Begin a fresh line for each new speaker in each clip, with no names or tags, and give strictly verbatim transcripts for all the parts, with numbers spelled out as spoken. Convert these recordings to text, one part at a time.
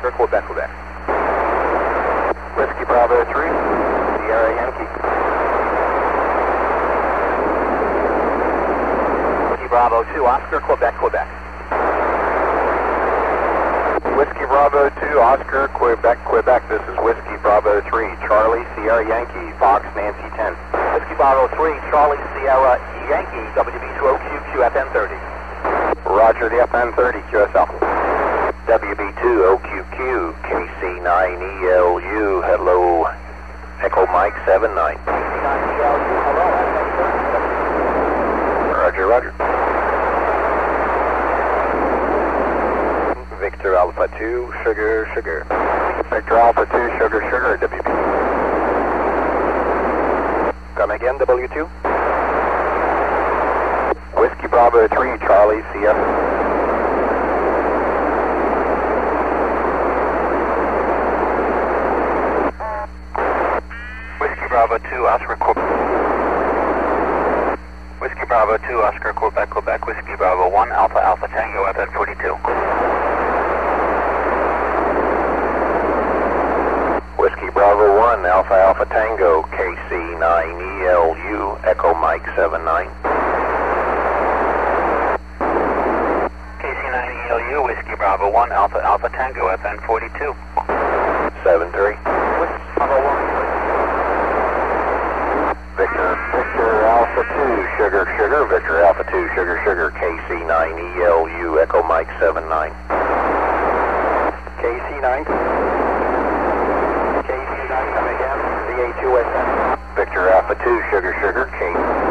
Oscar, Quebec, Quebec.
Whiskey Bravo three, Sierra Yankee.
Whiskey Bravo two, Oscar, Quebec, Quebec.
Whiskey Bravo two, Oscar, Quebec, Quebec. This is Whiskey Bravo three, Charlie, Sierra Yankee, Fox, Nancy ten.
Whiskey Bravo three, Charlie, Sierra Yankee, W B two O Q, Q F N thirty.
Roger, the F N thirty, Q S L.
W B two O Q Q, K C nine E L U, hello, Echo Mike seven nine.
K C nine E L U, hello, F N thirty.
Roger, roger. Victor Alpha two, sugar, sugar.
Victor Alpha two, sugar, sugar, W B.
Come again, W two.
Whiskey Bravo three, Charlie, Sierra.
Whiskey Bravo two, Oscar, Quebec. Whiskey Bravo two, Oscar, Quebec, Quebec. Whiskey Bravo one, Alpha, Alpha Tango, F N forty-two. Whiskey Bravo one, Alpha, Alpha Tango, K C nine E L U, Echo Mike seven nine. K C nine E L U, Whiskey Bravo one, Alpha, Alpha Tango, F N forty-two. seven three.
Whiskey Bravo one.
Victor, Victor Alpha two, sugar, sugar, Victor Alpha two, sugar, sugar, K C nine E L U, Echo Mike seven nine.
K C nine. K C nine, come again, V A two S N.
Victor Alpha two, sugar, sugar, K.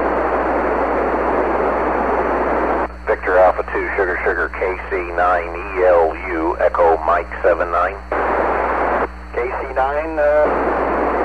Victor Alpha two, sugar, sugar, K C nine E L U, Echo Mike seven nine.
K C nine, uh...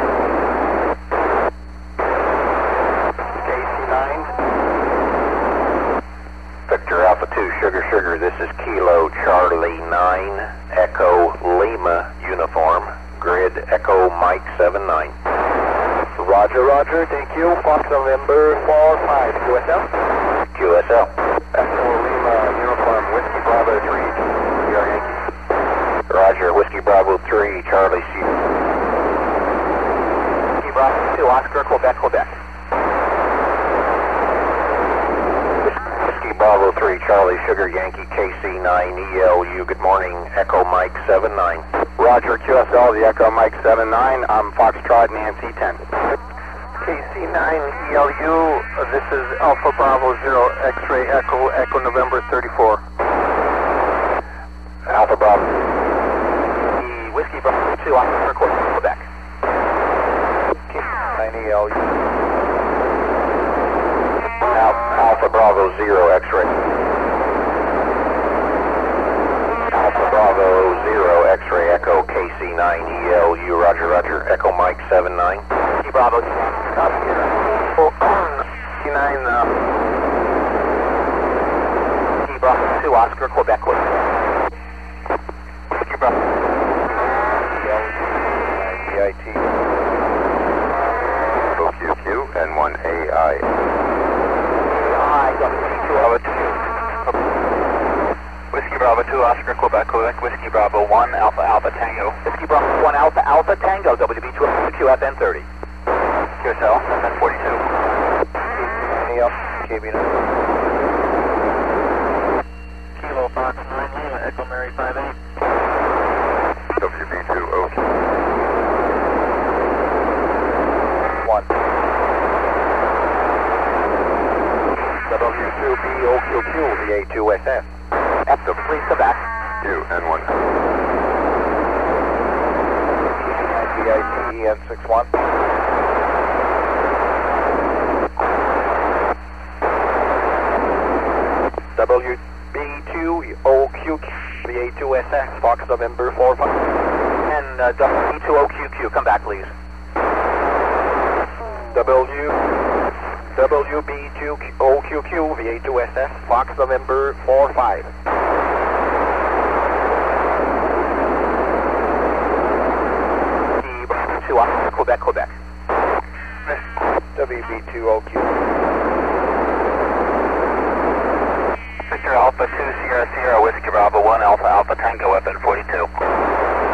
Victor Alpha two, sugar, sugar, this is Kilo Charlie nine, Echo Lima, uniform, grid Echo Mike seven nine.
Roger, roger, thank you. Fox November four five, Q S L.
Q S L.
Echo Lima, uniform, Whiskey Bravo three, Sierra Yankee.
Roger, Whiskey Bravo three, Charlie C.
Whiskey Bravo two, Oscar, Quebec, Quebec.
Bravo three, Charlie, Sugar, Yankee, K C nine E L U, good morning, Echo Mike seven nine.
Roger, Q S L, the Echo Mike seven nine, I'm Foxtrot, Nancy ten.
K C nine E L U, uh, this is Alpha Bravo zero, X-ray Echo, Echo November thirty-four. Alpha Bravo.
The Whiskey Bravo two, Oscar, Quebec.
K C nine E L U. Alpha Bravo zero, X-ray. Alpha Bravo zero, X-ray Echo, K C nine E L U, Roger, Roger, Echo Mike seven nine.
Whiskey Bravo two, up here.
K C nine, uh...
Whiskey Bravo two, Oscar, Quebec, Quebec.
Whiskey Bravo. B I T. O Q Q, N one A I. Bravo two. Whiskey Bravo two, Oscar, Quebec, Quebec. Whiskey Bravo one, Alpha, Alpha Tango.
Whiskey Bravo one, Alpha, Alpha Tango, W B two Q F N thirty.
Q S L, F N forty-two. K B nine.
Kilo Fox nine Lima, Echo Mary five eight.
W B two O Q. one. W two B O Q Q, V A two S S.
After, please come back.
Q, N one. V I T E N six one. W B two O Q Q, V A two S S, Fox November four five.
And uh, W B two O Q Q, come back, please.
W... W B two O Q Q, V A two S S, Fox November four five.
two, Quebec, Quebec.
W B two O Q. Victor Alpha two, Sierra Sierra, Whiskey Bravo one, Alpha Alpha Tango, F N forty-two.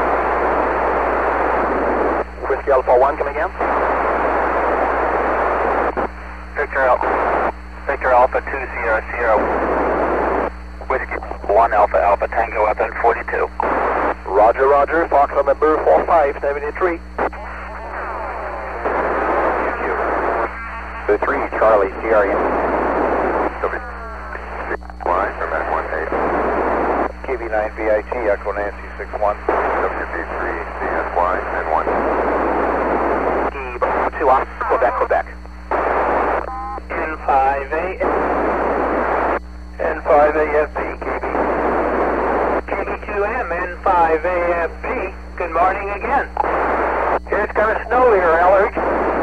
Whiskey Alpha one, come again.
Victor Alpha, Victor Alpha two Sierra Sierra. Whiskey one Alpha Alpha Tango F N forty-two.
Roger, Roger. Fox number four five seventy-three.
The three, Charlie, Sierra Yankee. Y from F one eight.
K B nine V I T, Echo Nancy six one.
W B three, C S Y, and one.
Key two on Quebec, Quebec.
N five A.
N five A F B, K B.
K B two M, N five A F B. Good morning again.
It's kind of snowy here, Ellery.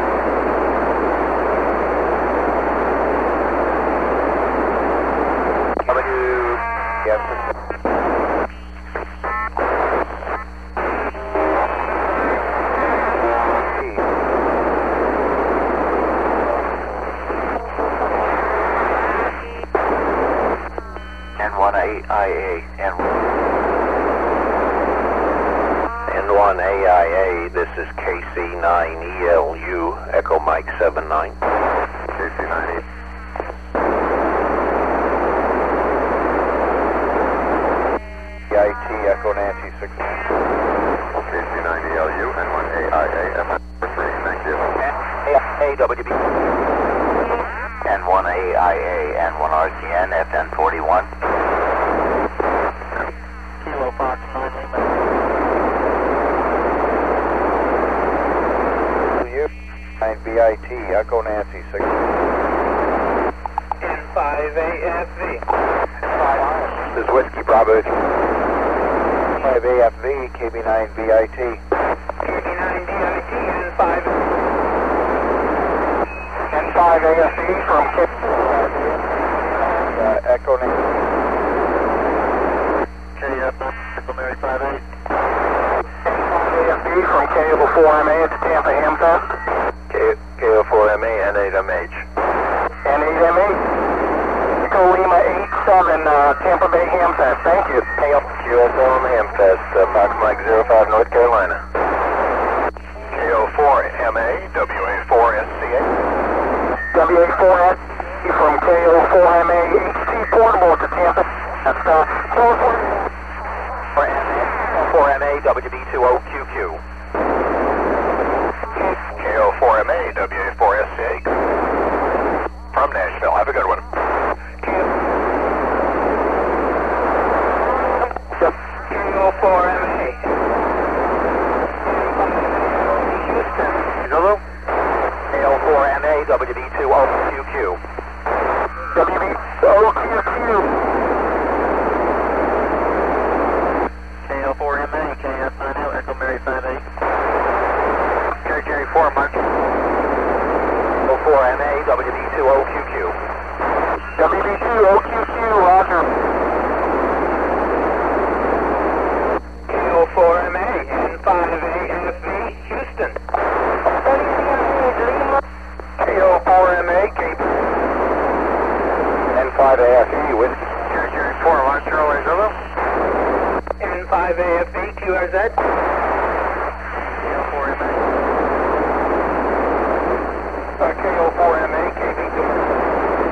W, yes.
N one A I A, N one A I A, this is K C nine E L U, Echo Mike seven nine. K C nine E.
V I T, Echo Nancy six one.
K C nine E L U, N one A I A, F N three, thank you.
A W B.
N one A I A, N one R C N, F N forty-one.
Kilo Fox nine Lima.
nine V I T, Echo Nancy six one.
N five A F V.
This is Whiskey Bravo five A F V, K B nine V I T.
K B nine V I T, N five.
N five A F B from K.
Uh, Echo Nancy.
K F Echo Mary five eight.
N five A F B from K O four M A at the Tampa Hamfest.
K O four M A, N eight M H.
N eight M eight. Echo Lima eight seven, uh, Tampa Bay Hamfest. Thank you.
Q S L and Hamfest, uh, Fox Mike zero five, North Carolina. K O four M A, W A four S C A.
W A four S from K O four M A H C Portable at the Tampa. That's uh, four M A W B two O Q Q.
K O four M A, W A four S C A. From Nashville, have a good one.
K O four M A. Houston.
Hello? K O four M A W B two O Q Q. W B two O Q Q.
K O four M A, K F nine L, Echo Mary five eight.
Jerry Jerry four Mark. K O four M A W B two O Q Q. W B two O Q Q, Roger.
K O four M A, N five A F V, Houston.
K O four M A, K
N five A F E, Whiskey.
Jerry Jerry four Mark Charlie Zulu.
N five A F V, Q R Z.
K O four M A. Uh, K O four M A, K B two.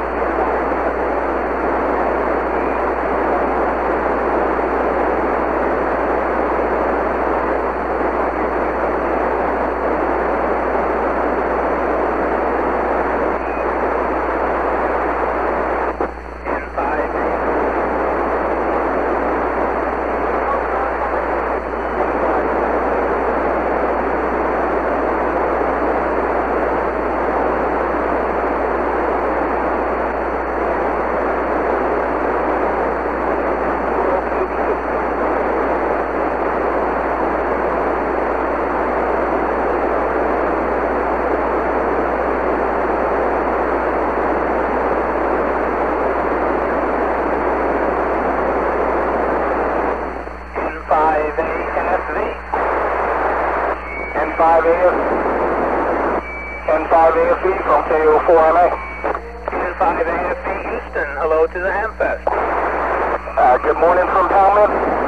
N five A F N five A F B from K O four M A.
N five A F B, Houston. Hello to the Hamfest.
Uh, good morning from Palmet.